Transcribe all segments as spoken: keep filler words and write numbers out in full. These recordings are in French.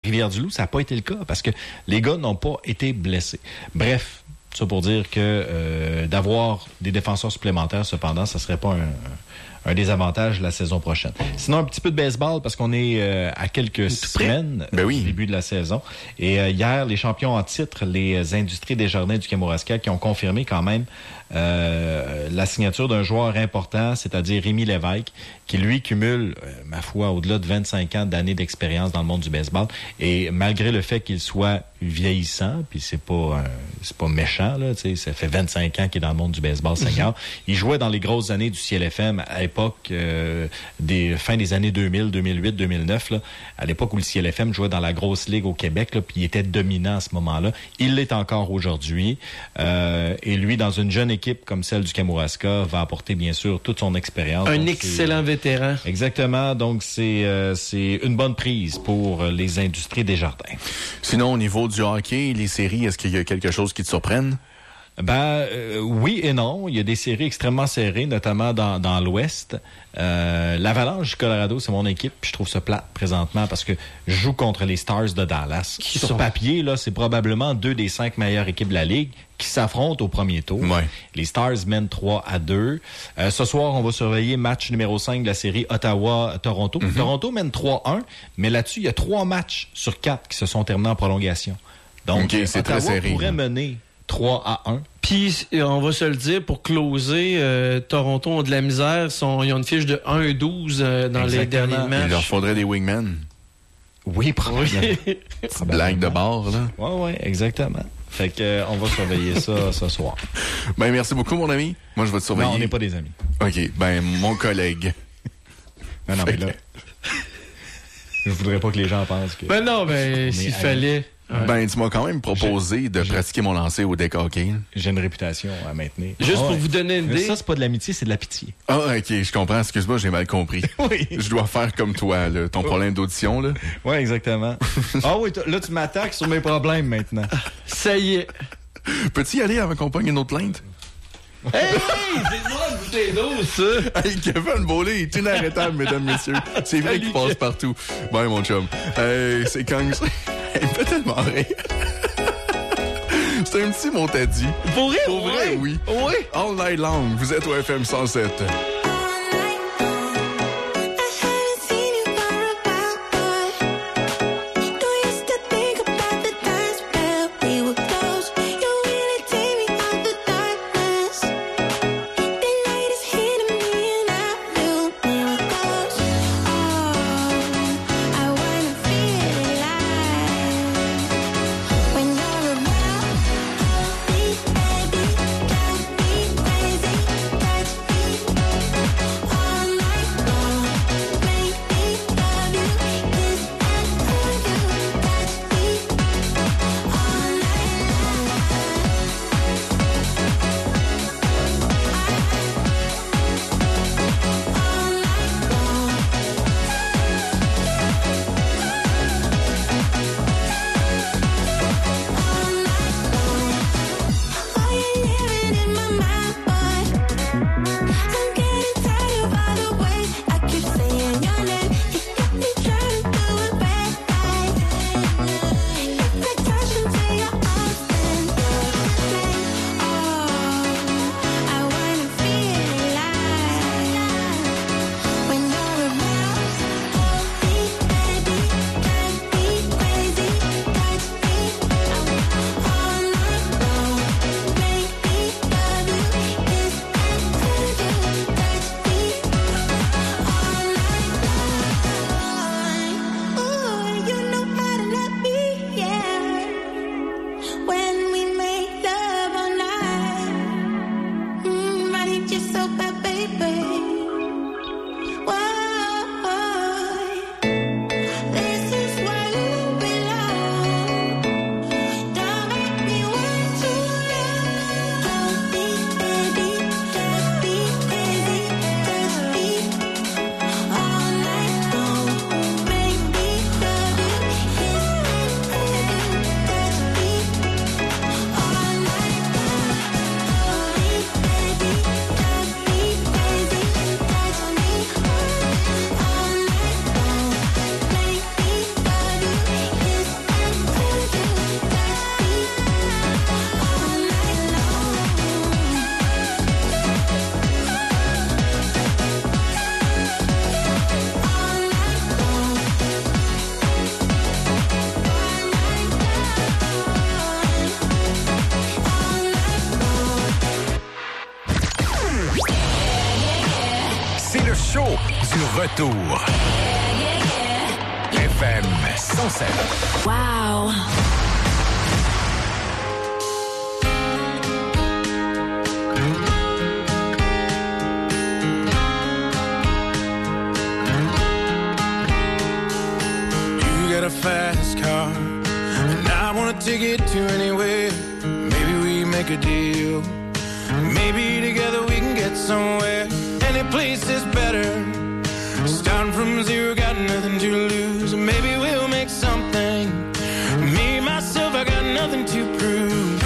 Rivière-du-Loup, ça n'a pas été le cas parce que les gars n'ont pas été blessés. Bref, ça pour dire que euh, d'avoir des défenseurs supplémentaires, cependant, ça ne serait pas un, un désavantage la saison prochaine. Sinon, un petit peu de baseball parce qu'on est euh, à quelques semaines ben oui. du début de la saison. Et euh, hier, les champions en titre, les Industries Desjardins du Kamouraska, qui ont confirmé quand même euh, la signature d'un joueur important, c'est-à-dire Rémi Lévesque, qui lui cumule, euh, ma foi, au-delà de vingt-cinq ans d'années d'expérience dans le monde du baseball. Et malgré le fait qu'il soit vieillissant, puis c'est pas euh, c'est pas méchant, là, tu sais, ça fait vingt-cinq ans qu'il est dans le monde du baseball senior. Mm-hmm. Il jouait dans les grosses années du C L F M à l'époque euh, des fin des années deux mille, deux mille huit, deux mille neuf, là, à l'époque où le C L F M jouait dans la grosse ligue au Québec, là, puis il était dominant à ce moment-là. Il l'est encore aujourd'hui. Euh, et lui, dans une jeune équipe comme celle du Kamouraska, va apporter bien sûr toute son expérience. Un donc, excellent vétéran. Exactement. Donc c'est euh, c'est une bonne prise pour les Industries Desjardins. Sinon, au niveau du hockey, les séries, est-ce qu'il y a quelque chose qui te surprenne? Ben euh, oui et non. Il y a des séries extrêmement serrées, notamment dans, dans l'Ouest. Euh, L'Avalanche du Colorado, c'est mon équipe, puis je trouve ça plate présentement parce que je joue contre les Stars de Dallas. Qui Sur sont... papier, là, c'est probablement deux des cinq meilleures équipes de la Ligue qui s'affrontent au premier tour. Ouais. Les Stars mènent trois à deux. Euh, ce soir, on va surveiller match numéro cinq de la série Ottawa-Toronto. Mm-hmm. Toronto mène trois un, mais là-dessus, il y a trois matchs sur quatre qui se sont terminés en prolongation. Donc, okay, c'est Ottawa très serré, pourrait mener trois à un. Puis, on va se le dire, pour closer, euh, Toronto ont de la misère. Sont, ils ont une fiche de un à douze euh, dans Exactement. les derniers matchs. Il leur faudrait des wingmen. Oui, probablement. Oui. Blague de bord, là. Oui, oui, exactement. Fait que euh, on va surveiller ça ce soir. Ben, merci beaucoup, mon ami. Moi, je vais te surveiller. Non, on n'est pas des amis. OK. Ben, mon collègue. Non, non, fait mais là... je voudrais pas que les gens pensent que... Ben non, ben, s'il fallait... Ouais. Ben, tu m'as quand même proposé de je, pratiquer mon lancer au deck hockey. J'ai une réputation à maintenir. Juste oh, pour ouais. vous donner une idée. Ça, c'est pas de l'amitié, c'est de la pitié. Ah, OK, je comprends. Excuse-moi, j'ai mal compris. Oui. Je dois faire comme toi, là, ton oh. problème d'audition, là. Oui, exactement. Ah oui, là, tu m'attaques sur mes problèmes maintenant. Ça y est. Peux-tu y aller avant qu'on pogne une autre plainte? Hey, c'est moi le bouteille d'eau, ça! Hey, Kevin Beaulieu est inarrêtable, mesdames, messieurs. C'est vrai qu'il passe partout. Bye, mon chum. Hey, c'est quand... Elle me fait tellement rire. C'est un petit mot t'as dit. Pour rire? Pour vrai, oui. Oui. All night long, vous êtes au F M cent sept. retour. F M cent sept. Wow. A fast car, and I wanna take it to anywhere. Maybe we make a deal. Maybe together we can get somewhere. Any place is better. Starting from zero, got nothing to lose. Maybe we'll make something. Me, myself, I got nothing to prove.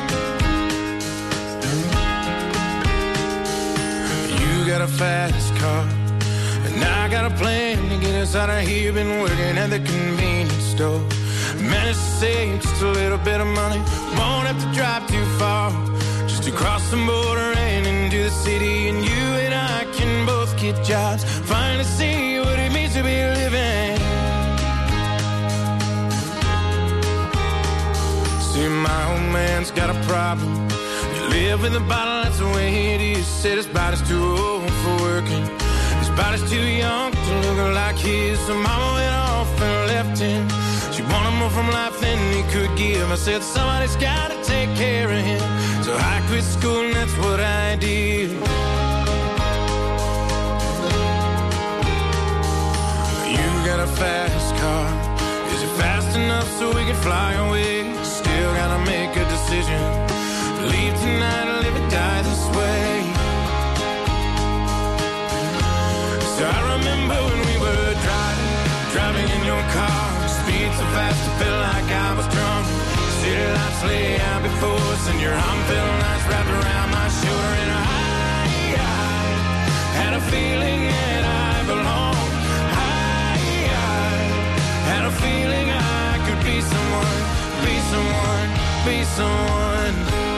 You got a fast car, and I got a plan to get us out of here. Been working at the convenience store. Managed to save just a little bit of money. Won't have to drive too far. Just to cross the border and into the city. And you and I can both get jobs. Finally see what it means to be living. See, my old man's got a problem. You live in the bottle, that's the way it is. Said his body's too old for working. Body's too young to look like his. So mama went off and left him. She wanted more from life than he could give. I said somebody's gotta take care of him. So I quit school and that's what I did. You got a fast car. Is it fast enough so we can fly away? Still gotta make a decision. Leave tonight or live or die this way. So I remember when we were driving, driving in your car. Speed so fast it felt like I was drunk. City lights lay out before us, and your arm felt nice wrapped around my shoulder. And I, I had a feeling that I belonged. I, I had a feeling I could be someone, be someone, be someone.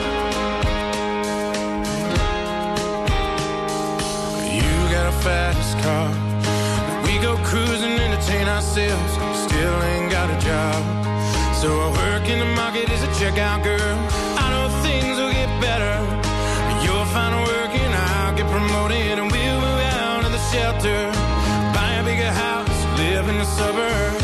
You got a fast car. We go cruising, entertain ourselves. Still ain't got a job. So I work in the market as a checkout girl. I know things will get better. You'll find work and I'll get promoted. And we'll move out of the shelter. Buy a bigger house, live in the suburbs.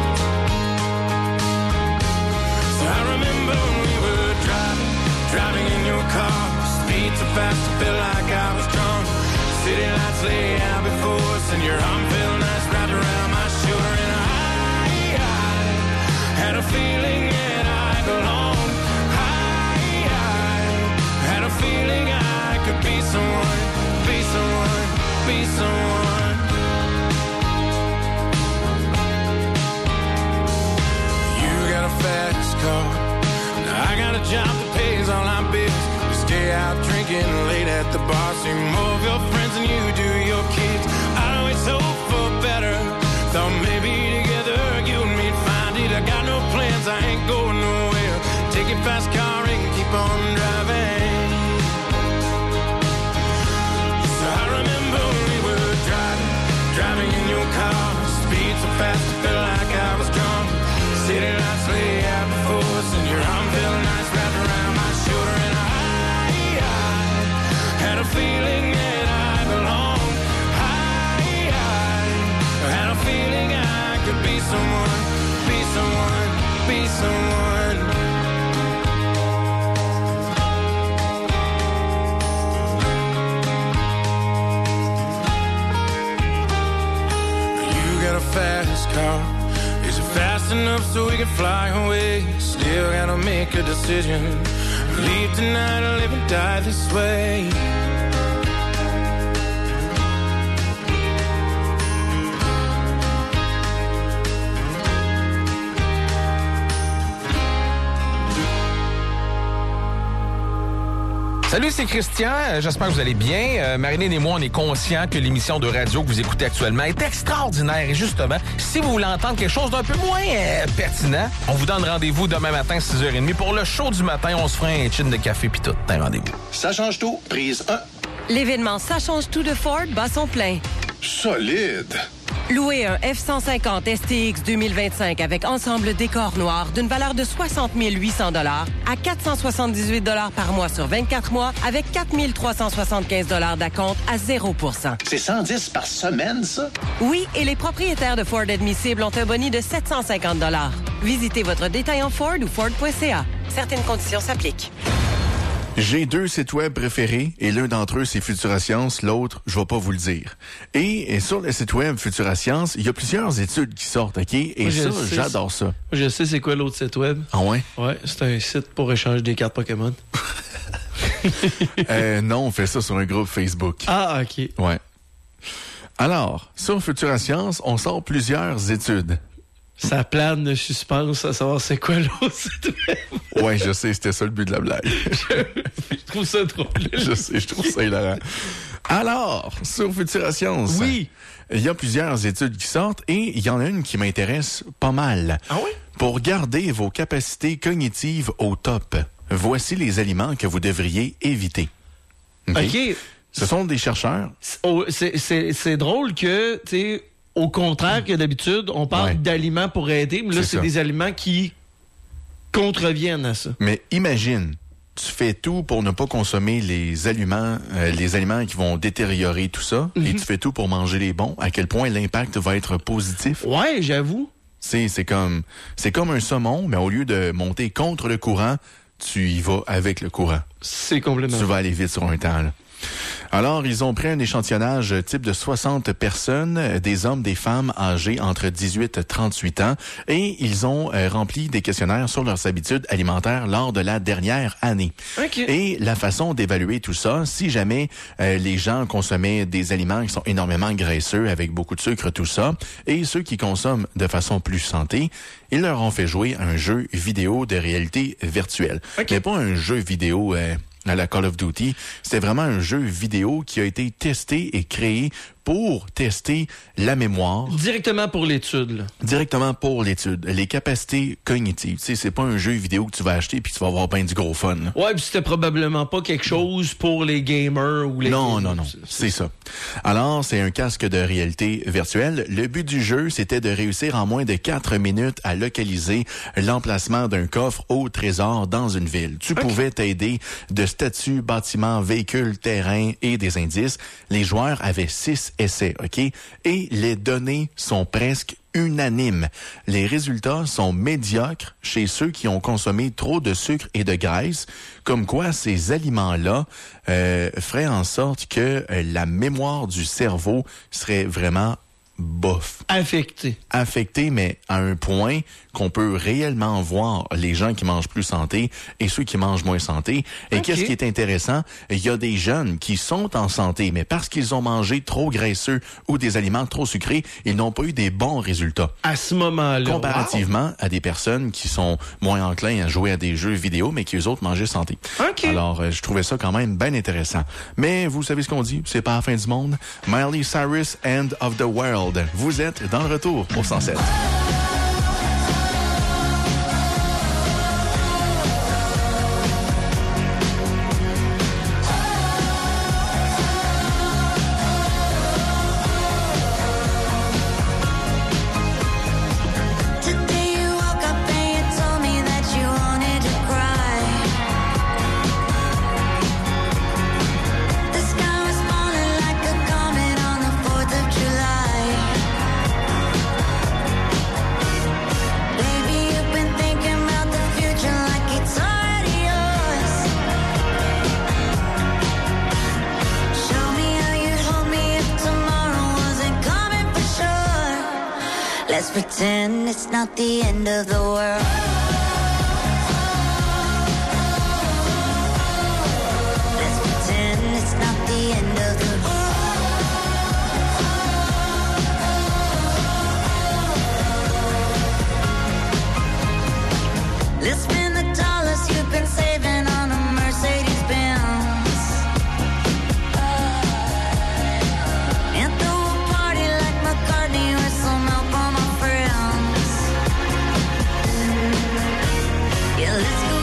So I remember when we were driving, driving in your car. Speed so fast it felt like I was drunk. City lights lay out before us, and your arm felt nice wrapped around my shoulder. And I, I had a feeling that I belonged. I, I had a feeling I could be someone, be someone, be someone. You got a fast car. Now I got a job that pays all our bills. Stay out drinking late at the bar. See more of your friends than you do your kids. I always hope for better. Thought maybe together you and me'd find it. I got no plans, I ain't going nowhere. Take your fast car and keep on driving. So I remember when we were driving, driving in your car. Speed so fast it felt like I was drunk. City lights lay out before us, and your arm felt nice wrapped around my shoulder. And I had a feeling that I belonged. I, I had a feeling I could be someone, be someone, be someone. You got a fast car. Is it fast enough so we can fly away? Still gotta make a decision. Leave tonight or live and die this way. Salut, c'est Christian. J'espère que vous allez bien. Euh, Marilyn et moi, on est conscients que l'émission de radio que vous écoutez actuellement est extraordinaire. Et justement, si vous voulez entendre quelque chose d'un peu moins euh, pertinent, on vous donne rendez-vous demain matin, six heures trente. Pour le show du matin, on se fera un chin de café puis tout. Un rendez-vous. Ça change tout. Prise un. L'événement Ça change tout de Ford bat son plein. Solide. Louez un F cent cinquante S T X deux mille vingt-cinq avec ensemble décor noir d'une valeur de soixante mille huit cents dollars à quatre cent soixante-dix-huit dollars par mois sur vingt-quatre mois avec quatre mille trois cent soixante-quinze dollars d'acompte à zéro pour cent. C'est cent dix par semaine, ça? Oui, et les propriétaires de Ford admissibles ont un boni de sept cent cinquante dollars. Visitez votre détaillant Ford ou Ford point C A. Certaines conditions s'appliquent. J'ai deux sites web préférés et l'un d'entre eux, c'est Futura Science, l'autre, je vais pas vous le dire. Et, et sur le site web Futura Science, il y a plusieurs études qui sortent, OK? Et Moi, ça, sais, j'adore ça. Je sais c'est quoi l'autre site web. Ah ouais? Ouais, c'est un site pour échanger des cartes Pokémon. euh, non, on fait ça sur un groupe Facebook. Ah, OK. Ouais. Alors, sur Futura Science, on sort plusieurs études. Ça plane de suspense à savoir c'est quoi l'autre site web. Ouais, je sais, c'était ça le but de la blague. je, je trouve ça drôle. Je sais, je trouve ça hilarant. Alors, sur Futura Science, oui, il y a plusieurs études qui sortent et il y en a une qui m'intéresse pas mal. Ah oui? Pour garder vos capacités cognitives au top, voici les aliments que vous devriez éviter. OK? OK. Ce sont des chercheurs. Oh, c'est, c'est, c'est drôle que, tu sais, au contraire que d'habitude, on parle Ouais. d'aliments pour aider, mais là, C'est c'est ça. des aliments qui contreviennent à ça. Mais imagine, tu fais tout pour ne pas consommer les aliments, euh, les aliments qui vont détériorer tout ça, Mm-hmm. et tu fais tout pour manger les bons. À quel point l'impact va être positif? Ouais, j'avoue. C'est, c'est comme, c'est comme un saumon, mais au lieu de monter contre le courant, tu y vas avec le courant. C'est complètement. Tu vas aller vite sur un temps, là. Alors, ils ont pris un échantillonnage type de soixante personnes, des hommes, des femmes âgés entre dix-huit et trente-huit ans, et ils ont euh, rempli des questionnaires sur leurs habitudes alimentaires lors de la dernière année. OK. Et la façon d'évaluer tout ça, si jamais euh, les gens consommaient des aliments qui sont énormément graisseux, avec beaucoup de sucre, tout ça, et ceux qui consomment de façon plus santé, ils leur ont fait jouer un jeu vidéo de réalité virtuelle. OK. Mais pas un jeu vidéo... Euh, à la Call of Duty. C'était vraiment un jeu vidéo qui a été testé et créé pour tester la mémoire. Directement pour l'étude, là. Directement pour l'étude. Les capacités cognitives. Tu sais, c'est pas un jeu vidéo que tu vas acheter puis tu vas avoir bien du gros fun. Là. Ouais, puis c'était probablement pas quelque chose pour les gamers ou les... Non, non, non. C'est ça. Alors, c'est un casque de réalité virtuelle. Le but du jeu, c'était de réussir en moins de quatre minutes à localiser l'emplacement d'un coffre au trésor dans une ville. Tu Okay. pouvais t'aider de statues, bâtiments, véhicules, terrains et des indices. Les joueurs avaient six essais, OK? Et les données sont presque unanimes. Les résultats sont médiocres chez ceux qui ont consommé trop de sucre et de graisse, comme quoi ces aliments-là euh, feraient en sorte que euh, la mémoire du cerveau serait vraiment bof. Affecté. Affecté, mais à un point qu'on peut réellement voir les gens qui mangent plus santé et ceux qui mangent moins santé. Et Ok. qu'est-ce qui est intéressant? Il y a des jeunes qui sont en santé, mais parce qu'ils ont mangé trop graisseux ou des aliments trop sucrés, ils n'ont pas eu des bons résultats. À ce moment-là. Comparativement à des personnes qui sont moins enclins à jouer à des jeux vidéo, mais qui eux autres mangeaient santé. OK. Alors, euh, je trouvais ça quand même bien intéressant. Mais vous savez ce qu'on dit, c'est pas la fin du monde. Miley Cyrus, End of the World. Vous êtes dans le retour au cent sept. Today you woke up and you told me that you wanted to cry. The sky was falling like a comet on the fourth of July. Baby, you've been thinking about the future like it's already yours. Show me how you'd hold me if tomorrow wasn't coming for sure. Let's pretend it's not the end of the world. Let's pretend it's not the end of the world. Let's spend the dollars you've been saving on a Mercedes Benz and throw a party like McCartney with some help from my friends. Yeah, let's go